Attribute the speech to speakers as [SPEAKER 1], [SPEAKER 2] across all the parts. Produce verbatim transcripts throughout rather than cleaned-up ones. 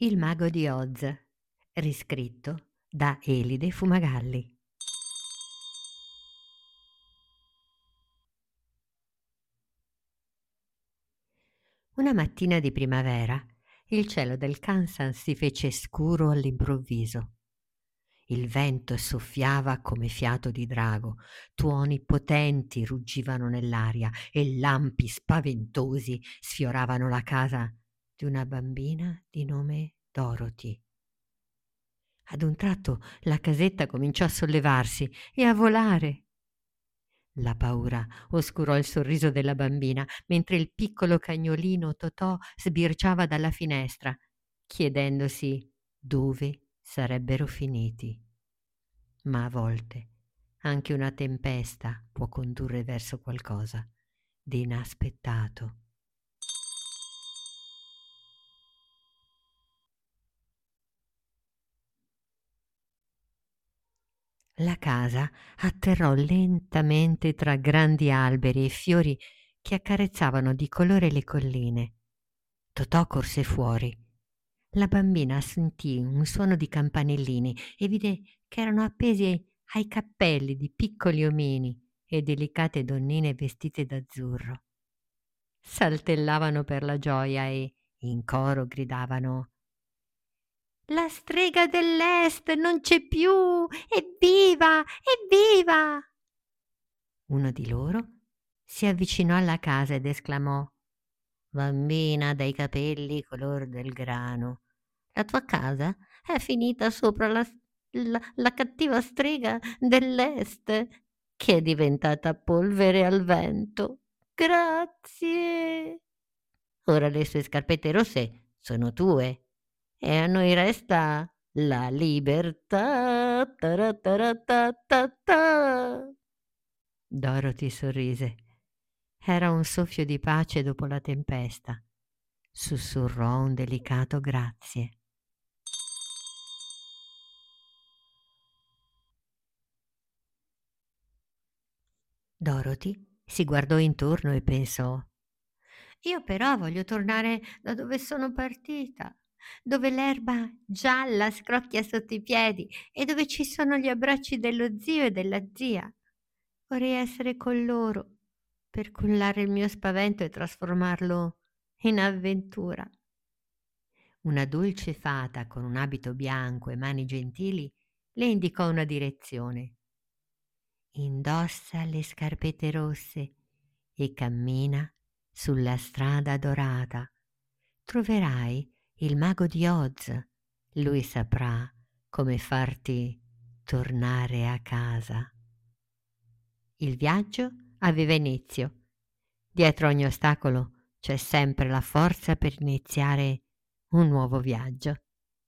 [SPEAKER 1] Il mago di Oz, riscritto da Elide Fumagalli. Una mattina di primavera il cielo del Kansas si fece scuro all'improvviso. Il vento soffiava come fiato di drago, tuoni potenti ruggivano nell'aria e lampi spaventosi sfioravano la casa di una bambina di nome Dorothy. Ad un tratto la casetta cominciò a sollevarsi e a volare. La paura oscurò il sorriso della bambina mentre il piccolo cagnolino Totò sbirciava dalla finestra, chiedendosi dove sarebbero finiti. Ma a volte anche una tempesta può condurre verso qualcosa di inaspettato. La casa atterrò lentamente tra grandi alberi e fiori che accarezzavano di colore le colline. Totò corse fuori. La bambina sentì un suono di campanellini e vide che erano appesi ai cappelli di piccoli omini e delicate donnine vestite d'azzurro. Saltellavano per la gioia e in coro gridavano: «La strega dell'Est non c'è più! Evviva! Evviva!» Uno di loro si avvicinò alla casa ed esclamò: «Bambina dai capelli color del grano, la tua casa è finita sopra la, la, la cattiva strega dell'Est che è diventata polvere al vento. Grazie. Ora le sue scarpette rosse sono tue e a noi resta la libertà. Tarataratatata». Dorothy sorrise. Era un soffio di pace dopo la tempesta. Sussurrò un delicato grazie. Dorothy si guardò intorno e pensò: «Io però voglio tornare da dove sono partita, dove l'erba gialla scrocchia sotto i piedi e dove ci sono gli abbracci dello zio e della zia. Vorrei essere con loro per cullare il mio spavento e trasformarlo in avventura». Una dolce fata con un abito bianco e mani gentili le indicò una direzione. «Indossa le scarpette rosse e cammina sulla strada dorata. Troverai il mago di Oz. Lui saprà come farti tornare a casa». Il viaggio aveva inizio. Dietro ogni ostacolo c'è sempre la forza per iniziare un nuovo viaggio.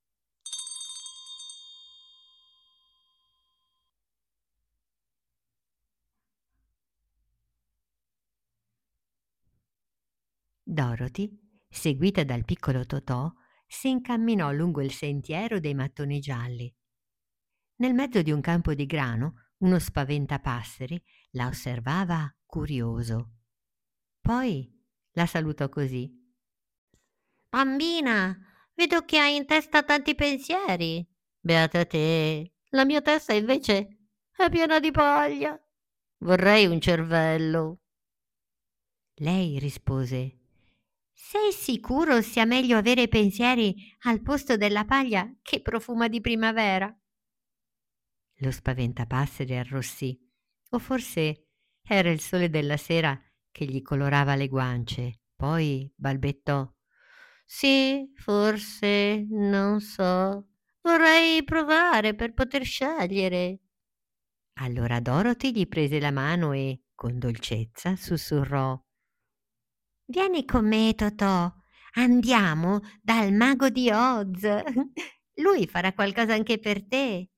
[SPEAKER 1] Dorothy, seguita dal piccolo Totò, si incamminò lungo il sentiero dei mattoni gialli. Nel mezzo di un campo di grano, uno spaventapasseri la osservava curioso. Poi la salutò così: «Bambina, vedo che hai in testa tanti pensieri. Beata te, la mia testa invece è piena di paglia. Vorrei un cervello». Lei rispose: «Sei sicuro sia meglio avere pensieri al posto della paglia che profuma di primavera?» Lo spaventapasseri arrossì, o forse era il sole della sera che gli colorava le guance. Poi balbettò: «Sì, forse, non so. Vorrei provare per poter scegliere». Allora Dorothy gli prese la mano e, con dolcezza, sussurrò: «Vieni con me, Totò. Andiamo dal mago di Oz. Lui farà qualcosa anche per te».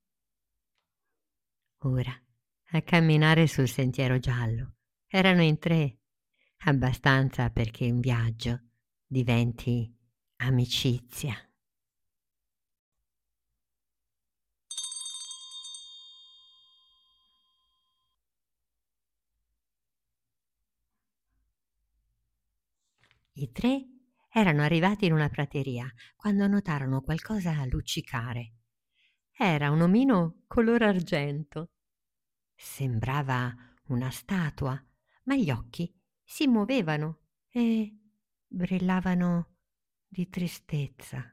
[SPEAKER 1] Ora, a camminare sul sentiero giallo, erano in tre, abbastanza perché un viaggio diventi amicizia. I tre Erano arrivati in una prateria quando notarono qualcosa luccicare. Era un omino color argento. Sembrava una statua, ma gli occhi si muovevano e brillavano di tristezza.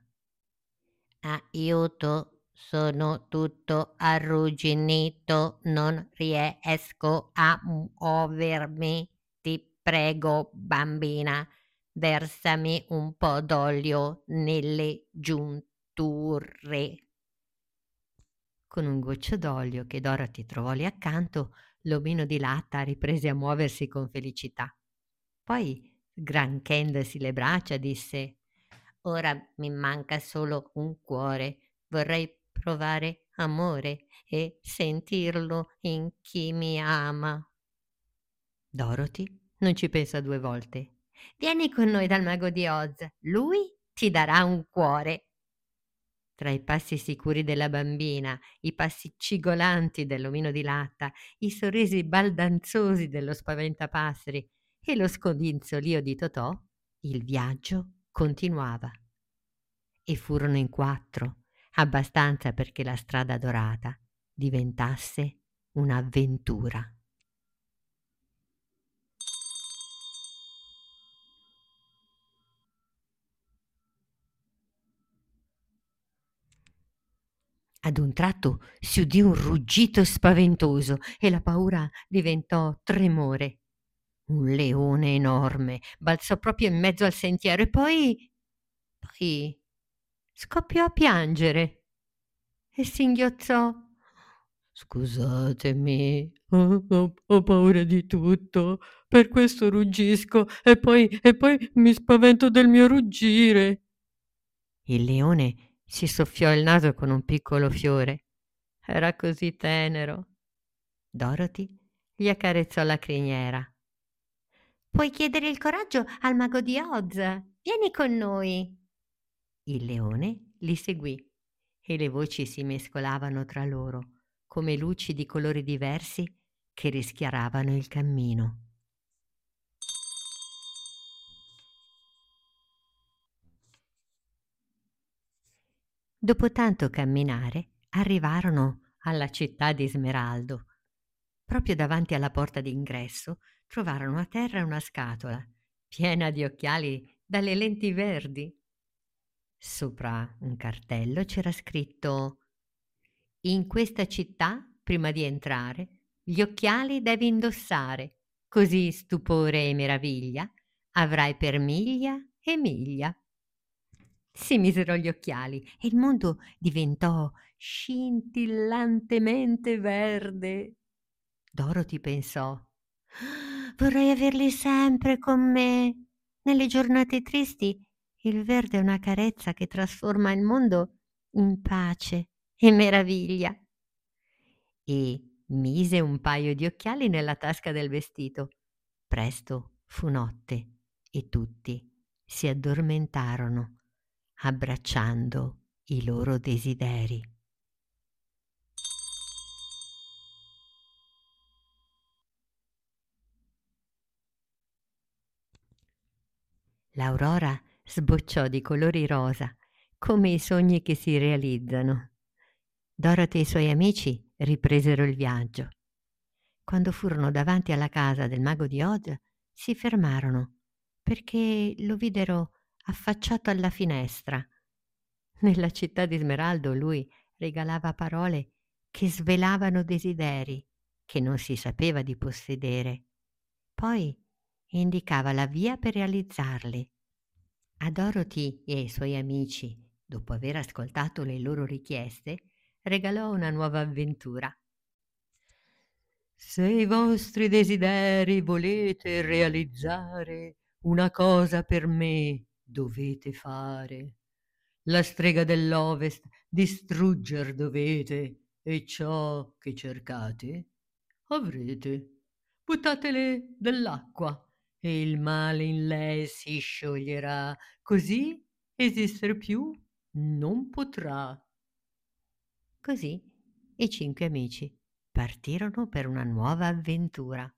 [SPEAKER 1] Aiuto, sono tutto arrugginito, non riesco a muovermi. Ti prego, bambina, versami un po' d'olio nelle giunture. Con un goccio d'olio che Dorothy trovò lì accanto, l'omino di latta riprese a muoversi con felicità. Poi, sgranchendosi le braccia, disse: «Ora mi manca solo un cuore. Vorrei provare amore e sentirlo in chi mi ama». Dorothy non ci pensa due volte. «Vieni con noi dal mago di Oz. Lui ti darà un cuore». Tra i passi sicuri della bambina, i passi cigolanti dell'omino di latta, i sorrisi baldanzosi dello spaventapasseri e lo scodinzolio di Totò, il viaggio continuava. E furono in quattro, abbastanza perché la strada dorata diventasse un'avventura. Ad un tratto si udì un ruggito spaventoso e la paura diventò tremore. Un leone enorme balzò proprio in mezzo al sentiero e poi poi scoppiò a piangere e singhiozzò: «Scusatemi, ho ho ho paura di tutto, per questo ruggisco e poi e poi mi spavento del mio ruggire». Il leone si soffiò il naso con un piccolo fiore. Era così tenero. Dorothy gli accarezzò la criniera. «Puoi chiedere il coraggio al mago di Oz. Vieni con noi». Il leone li seguì e le voci si mescolavano tra loro come luci di colori diversi che rischiaravano il cammino. Dopo tanto camminare arrivarono alla città di Smeraldo. Proprio davanti alla porta d'ingresso trovarono a terra una scatola piena di occhiali dalle lenti verdi. Sopra un cartello c'era scritto: «In questa città, prima di entrare, gli occhiali devi indossare, così stupore e meraviglia avrai per miglia e miglia». Si misero gli occhiali e il mondo diventò scintillantemente verde. Dorothy pensò: «Ah, vorrei averli sempre con me. Nelle giornate tristi il verde è una carezza che trasforma il mondo in pace e meraviglia». E mise un paio di occhiali nella tasca del vestito. Presto fu notte e tutti si addormentarono, abbracciando i loro desideri. L'aurora sbocciò di colori rosa, come i sogni che si realizzano. Dorothy e i suoi amici ripresero il viaggio. Quando furono davanti alla casa del mago di Oz, si fermarono perché lo videro affacciato alla finestra. Nella città di Smeraldo lui regalava parole che svelavano desideri che non si sapeva di possedere. Poi indicava la via per realizzarli. A Dorothy e ai suoi amici, dopo aver ascoltato le loro richieste, regalò una nuova avventura. Se i vostri desideri volete realizzare, una cosa per me dovete fare. La strega dell'Ovest distrugger dovete, e ciò che cercate avrete. Buttatele dell'acqua e il male in lei si scioglierà, così esister più non potrà. Così i cinque amici partirono per una nuova avventura.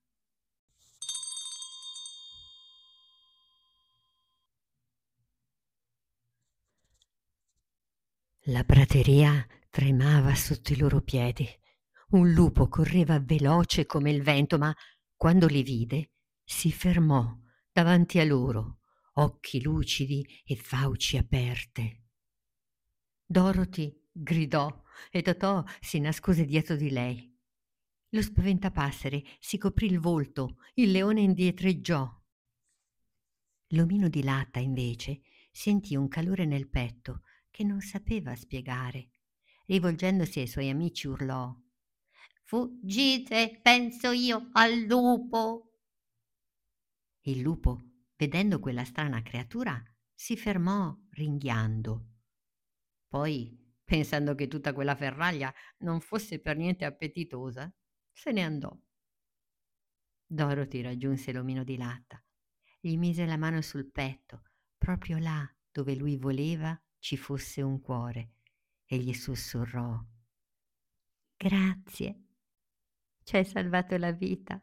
[SPEAKER 1] La prateria tremava sotto i loro piedi. Un lupo correva veloce come il vento, ma quando li vide si fermò davanti a loro, occhi lucidi e fauci aperte. Dorothy gridò e Totò si nascose dietro di lei. Lo spaventapasseri si coprì il volto, il leone indietreggiò. L'omino di latta, invece, sentì un calore nel petto che non sapeva spiegare. Rivolgendosi ai suoi amici urlò: «Fuggite, penso io al lupo!» Il lupo, vedendo quella strana creatura, si fermò ringhiando. Poi, pensando che tutta quella ferraglia non fosse per niente appetitosa, se ne andò. Dorothy raggiunse l'omino di latta, gli mise la mano sul petto, proprio là dove lui voleva ci fosse un cuore, e gli sussurrò: «Grazie, ci hai salvato la vita».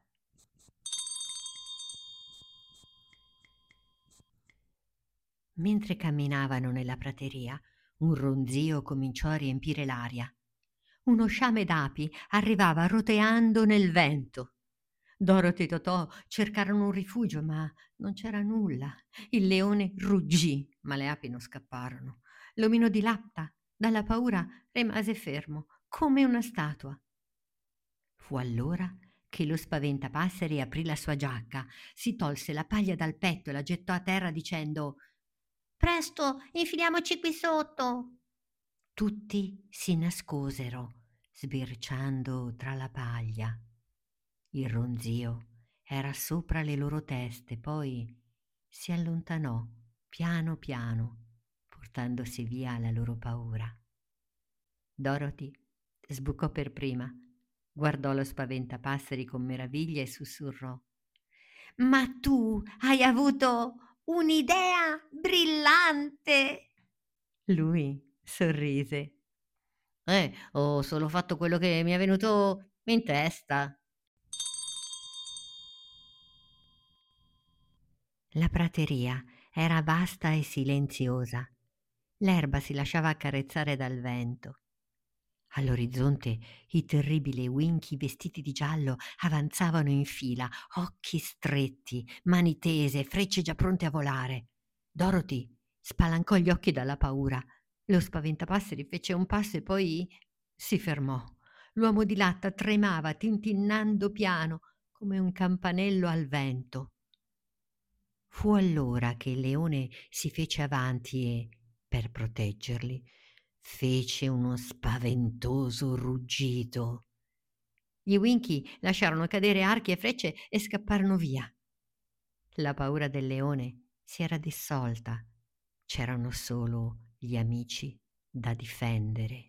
[SPEAKER 1] Mentre camminavano nella prateria, un ronzio cominciò a riempire l'aria. Uno sciame d'api arrivava roteando nel vento. Dorothy e Totò cercarono un rifugio, ma non c'era nulla. Il leone ruggì, ma le api non scapparono. L'omino di latta, dalla paura, rimase fermo, come una statua. Fu allora che lo spaventapasseri aprì la sua giacca, si tolse la paglia dal petto e la gettò a terra dicendo: «Presto, infiliamoci qui sotto!» Tutti si nascosero, sbirciando tra la paglia. Il ronzio era sopra le loro teste, poi si allontanò piano piano, portandosi via la loro paura. Dorothy sbucò per prima, guardò lo spaventapasseri con meraviglia e sussurrò: «Ma tu hai avuto un'idea brillante!» Lui sorrise. «Eh, ho solo fatto quello che mi è venuto in testa». La prateria era vasta e silenziosa. L'erba si lasciava accarezzare dal vento. All'orizzonte i terribili uinchi vestiti di giallo avanzavano in fila, occhi stretti, mani tese, frecce già pronte a volare. Dorothy spalancò gli occhi dalla paura. Lo spaventapasseri fece un passo e poi si fermò. L'uomo di latta tremava, tintinnando piano, come un campanello al vento. Fu allora che il leone si fece avanti e, per proteggerli, fece uno spaventoso ruggito. Gli uinchi lasciarono cadere archi e frecce e scapparono via. La paura del leone si era dissolta. C'erano solo gli amici da difendere.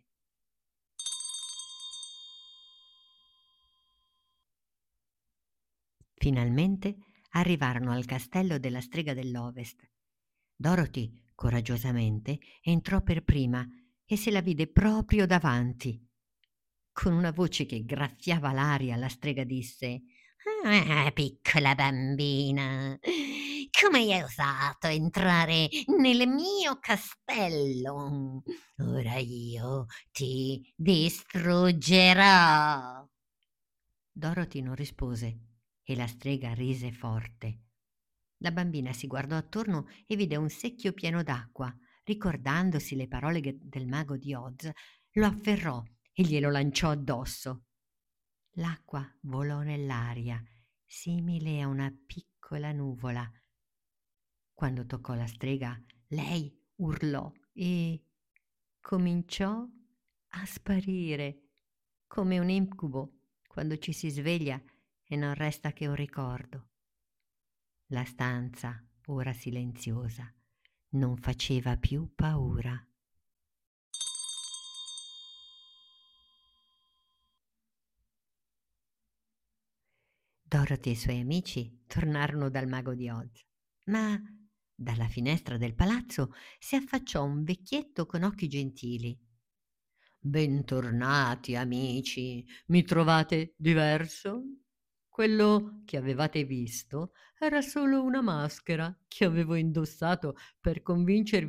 [SPEAKER 1] Finalmente arrivarono al castello della strega dell'Ovest. Dorothy, coraggiosamente, entrò per prima e se la vide proprio davanti. Con una voce che graffiava l'aria, la strega disse: «Ah, piccola bambina, come hai osato entrare nel mio castello? Ora io ti distruggerò!» Dorothy non rispose e la strega rise forte. La bambina si guardò attorno e vide un secchio pieno d'acqua. Ricordandosi le parole ghe- del mago di Oz, lo afferrò e glielo lanciò addosso. L'acqua volò nell'aria, simile a una piccola nuvola. Quando toccò la strega, lei urlò e cominciò a sparire, come un incubo quando ci si sveglia e non resta che un ricordo. La stanza, ora silenziosa, non faceva più paura. Dorothy e i suoi amici tornarono dal mago di Oz, ma dalla finestra del palazzo si affacciò un vecchietto con occhi gentili. «Bentornati, amici. Mi trovate diverso? Quello che avevate visto era solo una maschera che avevo indossato per convincervi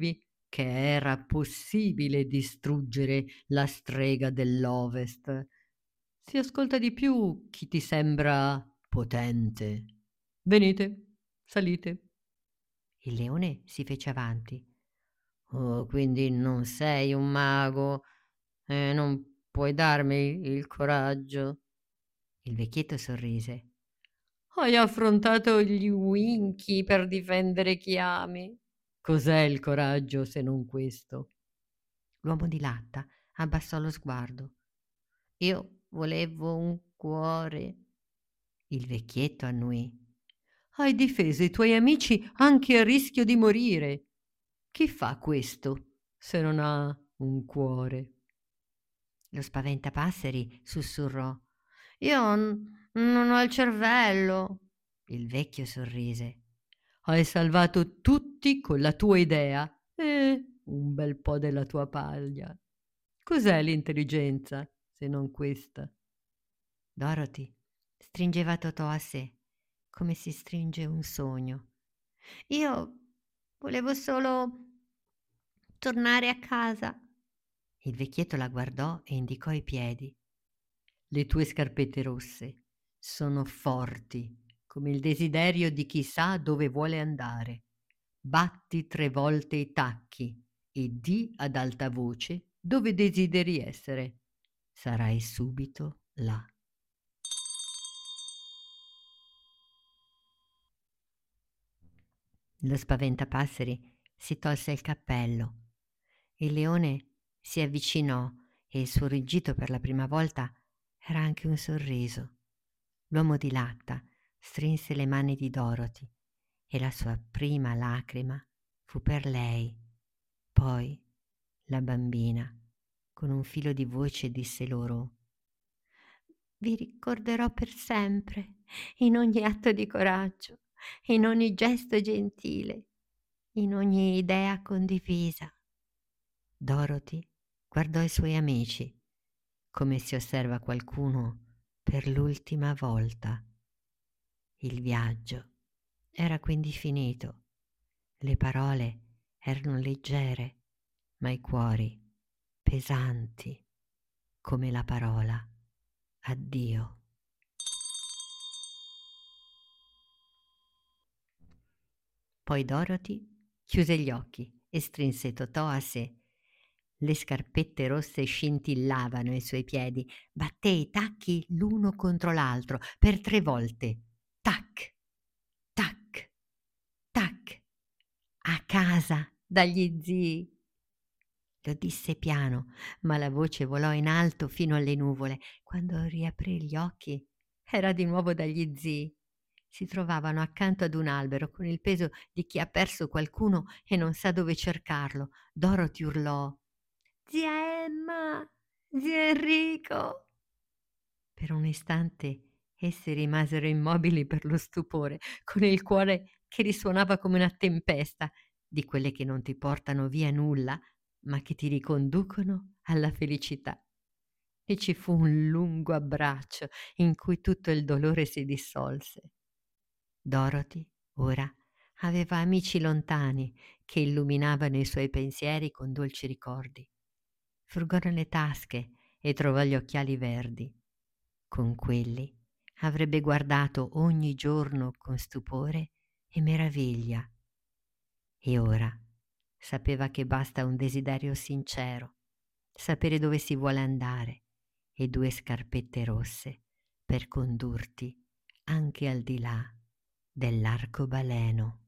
[SPEAKER 1] che era possibile distruggere la strega dell'Ovest. Si ascolta di più chi ti sembra potente. Venite, salite. Il leone si fece avanti. Oh, quindi non sei un mago e non puoi darmi il coraggio. Il vecchietto sorrise. Hai affrontato gli Winchi per difendere chi ami. Cos'è il coraggio se non questo? L'uomo di latta abbassò lo sguardo. Io volevo un cuore. Il vecchietto annui. Hai difeso i tuoi amici anche a rischio di morire. Chi fa questo se non ha un cuore? Lo spaventapasseri sussurrò. Io n- non ho il cervello. Il vecchio sorrise. Hai salvato tutti con la tua idea e un bel po' della tua paglia. Cos'è l'intelligenza se non questa? Dorothy stringeva Totò a sé, come si stringe un sogno. Io volevo solo tornare a casa. Il vecchietto la guardò e indicò i piedi. Le tue scarpette rosse sono forti come il desiderio di chi sa dove vuole andare. Batti tre volte i tacchi e di ad alta voce dove desideri essere. Sarai subito là. Lo spaventapasseri si tolse il cappello. Il leone si avvicinò e il suo ruggito per la prima volta era anche un sorriso. L'uomo di latta strinse le mani di Dorothy e la sua prima lacrima fu per lei. Poi la bambina, con un filo di voce, disse loro: Vi ricorderò per sempre, in ogni atto di coraggio, in ogni gesto gentile, in ogni idea condivisa. Dorothy guardò i suoi amici, come si osserva qualcuno per l'ultima volta. Il viaggio era quindi finito. Le parole erano leggere, ma i cuori pesanti come la parola addio. Poi Dorothy chiuse gli occhi e strinse Totò a sé. Le scarpette rosse scintillavano ai suoi piedi. Batté i tacchi l'uno contro l'altro per tre volte. Tac, tac, tac. A casa, dagli zii. Lo disse piano, ma la voce volò in alto fino alle nuvole. Quando riaprì gli occhi, era di nuovo dagli zii. Si trovavano accanto ad un albero con il peso di chi ha perso qualcuno e non sa dove cercarlo. Dorothy urlò: Zia Emma! Zio Enrico! Per un istante essi rimasero immobili per lo stupore, con il cuore che risuonava come una tempesta, di quelle che non ti portano via nulla, ma che ti riconducono alla felicità. E ci fu un lungo abbraccio in cui tutto il dolore si dissolse. Dorothy, ora, aveva amici lontani che illuminavano i suoi pensieri con dolci ricordi. Frugò nelle tasche e trovò gli occhiali verdi. Con quelli avrebbe guardato ogni giorno con stupore e meraviglia. E ora sapeva che basta un desiderio sincero, sapere dove si vuole andare e due scarpette rosse per condurti anche al di là dell'arcobaleno.